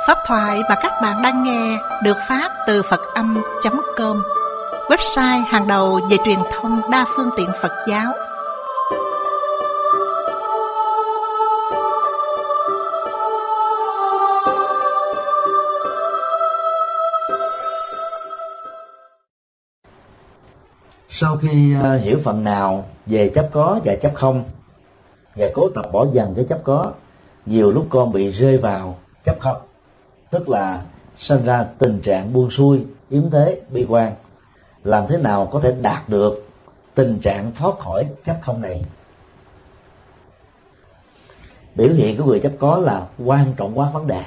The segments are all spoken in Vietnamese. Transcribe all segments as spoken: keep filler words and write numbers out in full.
Pháp thoại mà các bạn đang nghe được phát từ Phật Âm chấm com, website hàng đầu về truyền thông đa phương tiện Phật giáo. Sau khi uh, hiểu phần nào về chấp có và chấp không, và cố tập bỏ dần cái chấp có, nhiều lúc con bị rơi vào chấp không, tức là sinh ra tình trạng buông xuôi, yếu thế, bi quan. Làm thế nào có thể đạt được tình trạng thoát khỏi chấp không này? Biểu hiện của người chấp có là quan trọng quá vấn đề,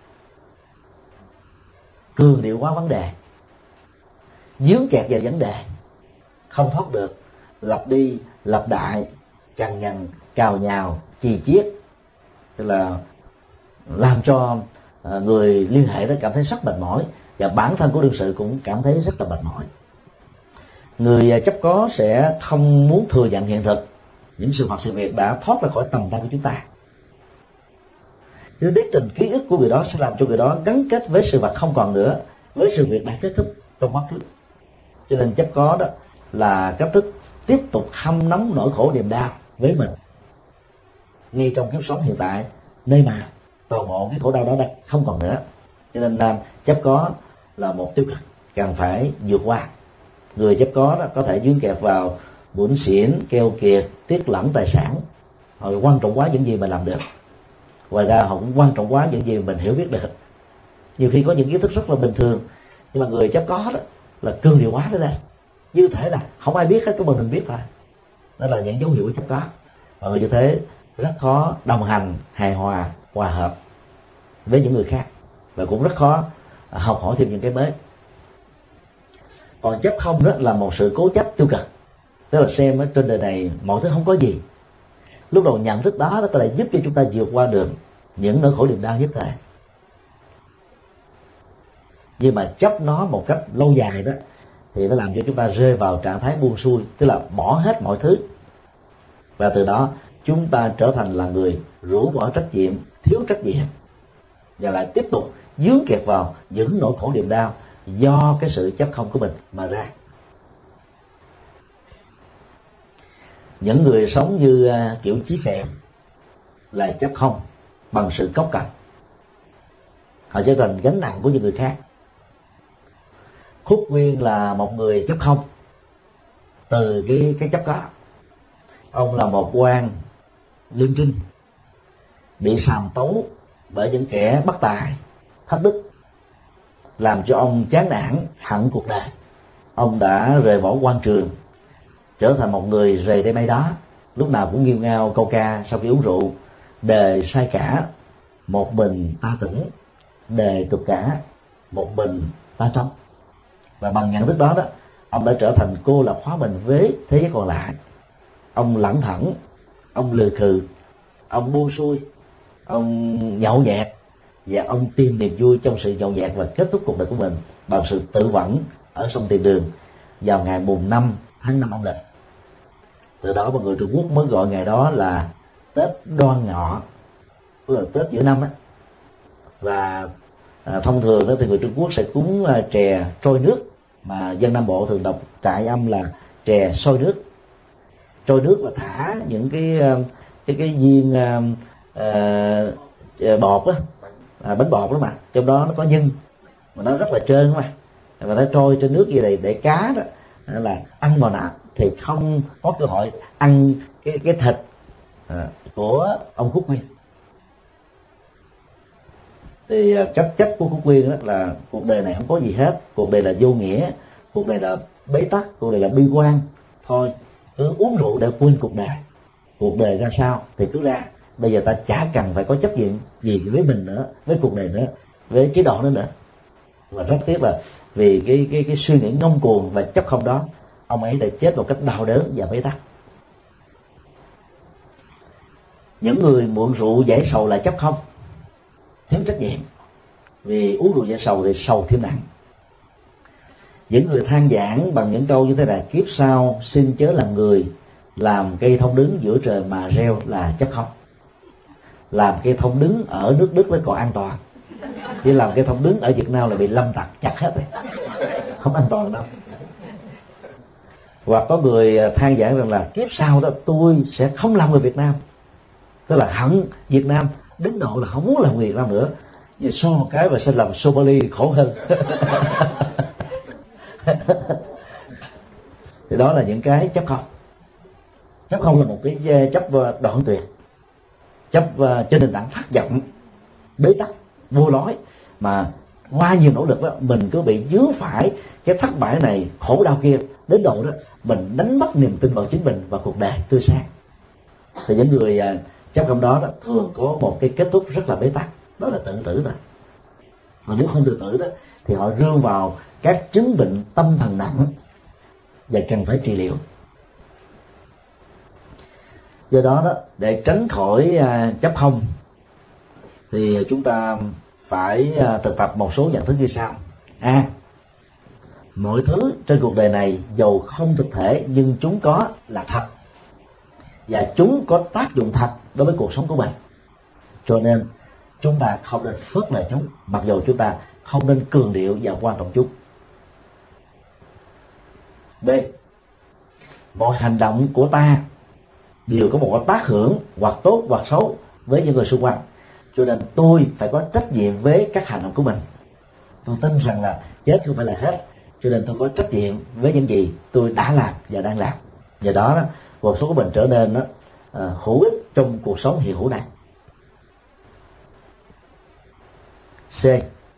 cường điệu quá vấn đề, dướng kẹt vào vấn đề, không thoát được, lặp đi lặp lại, cằn nhằn, cào nhào, chì chiết, tức là làm cho người liên hệ đó cảm thấy rất mệt mỏi, và bản thân của đương sự cũng cảm thấy rất là mệt mỏi. Người chấp có sẽ không muốn thừa nhận hiện thực, những sự vật sự việc đã thoát ra khỏi tầm tay của chúng ta. Cái tiết trình ký ức của người đó sẽ làm cho người đó gắn kết với sự vật không còn nữa, với sự việc đã kết thúc trong quá khứ. Cho nên chấp có đó là cách thức tiếp tục hâm nóng nỗi khổ niềm đau với mình ngay trong kiếp sống hiện tại, nơi mà toàn bộ cái khổ đau đó đã không còn nữa. Cho nên là chấp có là một tiêu cực cần phải vượt qua. Người chấp có đó có thể dướng kẹt vào bủn xỉn, keo kiệt, tiết lẫn tài sản. Họ quan trọng quá những gì mình làm được, ngoài ra họ cũng quan trọng quá những gì mình hiểu biết được. Nhiều khi có những kiến thức rất là bình thường, nhưng mà người chấp có đó là cường điệu quá đó đây, như thể là không ai biết hết, cái mình mình biết thôi. Đó là những dấu hiệu của chấp có. Và người như thế rất khó đồng hành, hài hòa, hòa hợp với những người khác, và cũng rất khó học hỏi thêm những cái mới. Còn chấp không đó là một sự cố chấp tiêu cực, tức là xem ở trên đời này mọi thứ không có gì. Lúc đầu nhận thức đó nó có thể giúp cho chúng ta vượt qua được những nỗi khổ niềm đau nhất thời, nhưng mà chấp nó một cách lâu dài đó thì nó làm cho chúng ta rơi vào trạng thái buông xuôi, tức là bỏ hết mọi thứ, và từ đó chúng ta trở thành là người rũ bỏ trách nhiệm, thiếu trách nhiệm, và lại tiếp tục dướng kẹt vào những nỗi khổ niềm đau do cái sự chấp không của mình mà ra. Những người sống như uh, kiểu Chí Phèn là chấp không bằng sự cốc cằn, họ trở thành gánh nặng của những người khác. Khúc Nguyên là một người chấp không từ cái cái chấp có. Ông là một quan liêm trinh, bị sàm tấu bởi những kẻ bất tài, thất đức, làm cho ông chán nản, hận cuộc đời. Ông đã rời bỏ quan trường, trở thành một người rời đây bay đó, lúc nào cũng nghêu ngao câu ca sau khi uống rượu: đời sai cả, một mình ta tỉnh; đời trục cả, một mình ta trống. Và bằng nhận thức đó đó, ông đã trở thành cô lập hóa mình với thế giới còn lại. Ông lẳng thẳng, ông lừ khừ, ông buông xuôi, ông nhậu nhẹt, và ông tìm niềm vui trong sự nhậu nhẹt, và kết thúc cuộc đời của mình bằng sự tự vẫn ở sông Tiền Đường vào ngày mùng năm tháng năm âm lịch. Từ đó mà người Trung Quốc mới gọi ngày đó là Tết Đoan Ngọ, tức là Tết giữa năm á. Và à, thông thường đó thì người Trung Quốc sẽ cúng à, chè trôi nước, mà dân Nam Bộ thường đọc trại âm là chè sôi nước. Trôi nước là thả những cái cái cái viên à, à, bọt á, à, bánh bọt đó, mà trong đó nó có nhân mà nó rất là trơn mà, và nó trôi trên nước gì này để cá đó là ăn vào nạ thì không có cơ hội ăn cái cái thịt à, của ông Khúc Nguyên. Thì chấp chấp của Khúc Nguyên đó là cuộc đời này không có gì hết, cuộc đời là vô nghĩa, cuộc đời là bế tắc, cuộc đời là bi quan. Thôi cứ uống rượu để quên cuộc đời, cuộc đời ra sao thì cứ ra, bây giờ ta chả cần phải có chấp nhiệm gì với mình nữa, với cuộc đời nữa, với chế độ nữa nữa. Và rất tiếc là vì cái cái cái suy nghĩ ngông cuồng và chấp không đó, ông ấy đã chết một cách đau đớn và bế tắc. Những người mượn rượu giải sầu là chấp không, thiếu trách nhiệm, vì uống rượu giải sầu thì sầu thêm nặng. Những người than vãn bằng những câu như thế này: kiếp sau xin chớ làm người, làm cây thông đứng giữa trời mà reo, là chấp không. Làm cây thông đứng ở nước Đức nó còn an toàn, chỉ làm cái thông đứng ở Việt Nam là bị lâm tặc chặt hết rồi, không an toàn đâu. Hoặc có người than giảng rằng là kiếp sau đó tôi sẽ không làm người Việt Nam, tức là hận Việt Nam đến độ là không muốn làm người Việt Nam nữa. Nhưng so một cái và sẽ làm Somali khổ hơn. Thì đó là những cái chấp không. Chấp không là một cái chấp đoạn tuyệt, chấp trên nền tảng thất vọng, bế tắc, vô lối, mà qua nhiều nỗ lực đó mình cứ bị dướng phải cái thất bại này, khổ đau kia, đến độ đó mình đánh mất niềm tin vào chính mình và cuộc đời tươi sáng. Thì những người chấp không đó, đó thường có một cái kết thúc rất là bế tắc, đó là tự tử thôi. Mà nếu không tự tử đó thì họ rơi vào các chứng bệnh tâm thần nặng và cần phải trị liệu. Do đó đó, để tránh khỏi uh, chấp không thì chúng ta phải uh, thực tập một số nhận thức như sau. A. À, mọi thứ trên cuộc đời này dầu không thực thể nhưng chúng có là thật, và chúng có tác dụng thật đối với cuộc sống của mình, cho nên chúng ta không nên phớt lờ chúng, mặc dù chúng ta không nên cường điệu và quan trọng chúng. B. Mọi hành động của ta đều có một tác hưởng hoặc tốt hoặc xấu với những người xung quanh, cho nên tôi phải có trách nhiệm với các hành động của mình. Tôi tin rằng là chết không phải là hết, cho nên tôi có trách nhiệm với những gì tôi đã làm và đang làm. Do đó, đó cuộc sống của mình trở nên đó, uh, hữu ích trong cuộc sống hiện hữu này. C.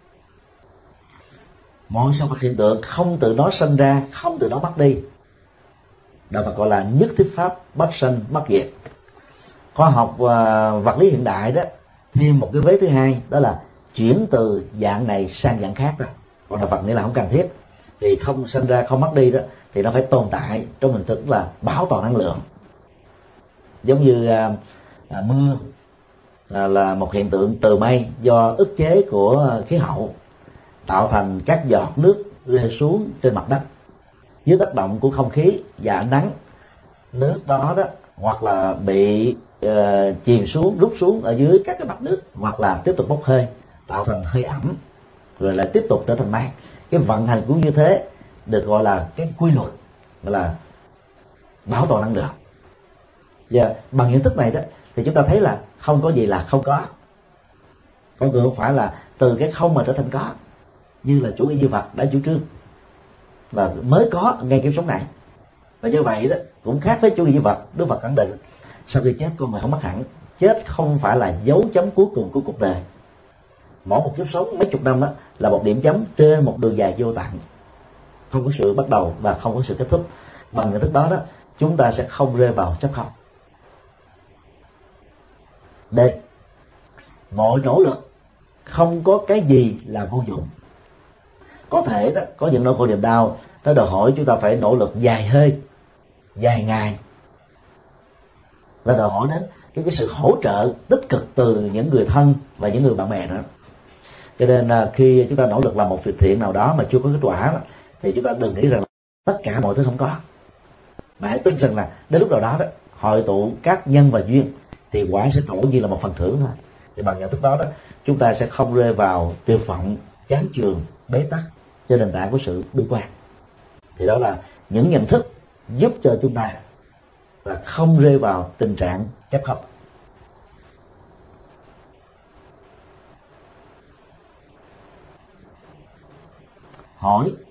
Mọi sự vật hiện tượng không từ nó sinh ra, không từ nó mất đi. Đạo Phật gọi là nhất thiết pháp bất sanh bất diệt. Khoa học uh, vật lý hiện đại đó thêm một cái vế thứ hai, đó là chuyển từ dạng này sang dạng khác rồi. Còn Đạo Phật nghĩa là không cần thiết, vì không sinh ra không mất đi đó thì nó phải tồn tại trong hình thức là bảo toàn năng lượng. Giống như à, à, mưa là, là một hiện tượng từ mây do ức chế của khí hậu tạo thành các giọt nước rơi xuống trên mặt đất dưới tác động của không khí và ánh nắng. Nước đó đó hoặc là bị uh, chìm xuống, rút xuống ở dưới các cái mặt nước, hoặc là tiếp tục bốc hơi tạo thành hơi ẩm rồi lại tiếp tục trở thành mây. Cái vận hành cũng như thế, được gọi là cái quy luật, gọi là bảo toàn năng lượng. Và bằng nhận thức này đó thì chúng ta thấy là không có gì là không có. Con người không phải là từ cái không mà trở thành có, như là chủ nghĩa duy vật đã chủ trương là mới có ngay kiếp sống này. Và như vậy đó cũng khác với chủ nghĩa duy vật. Đức Phật khẳng định sau khi chết con người không mất hẳn, chết không phải là dấu chấm cuối cùng của cuộc đời. Mỗi một kiếp sống mấy chục năm đó là một điểm chấm trên một đường dài vô tận, không có sự bắt đầu và không có sự kết thúc. Bằng nhận thức đó đó chúng ta sẽ không rơi vào chấp không. D. Mọi nỗ lực không có cái gì là vô dụng. Có thể đó có những nỗi khổ niềm đau nó đòi hỏi chúng ta phải nỗ lực dài hơi, dài ngày, và đòi hỏi đến cái, cái sự hỗ trợ tích cực từ những người thân và những người bạn bè nữa. Cho nên là khi chúng ta nỗ lực làm một việc thiện nào đó mà chưa có kết quả đó, thì chúng ta đừng nghĩ rằng là tất cả mọi thứ không có, mà hãy tin rằng là đến lúc nào đó đó hội tụ các nhân và duyên thì quả sẽ trổ như là một phần thưởng thôi. Thì bằng nhận thức đó đó chúng ta sẽ không rơi vào tuyệt vọng, chán chường, bế tắc trên nền tảng của sự bi quan. Thì đó là những nhận thức giúp cho chúng ta là không rơi vào tình trạng chấp không. Hỏi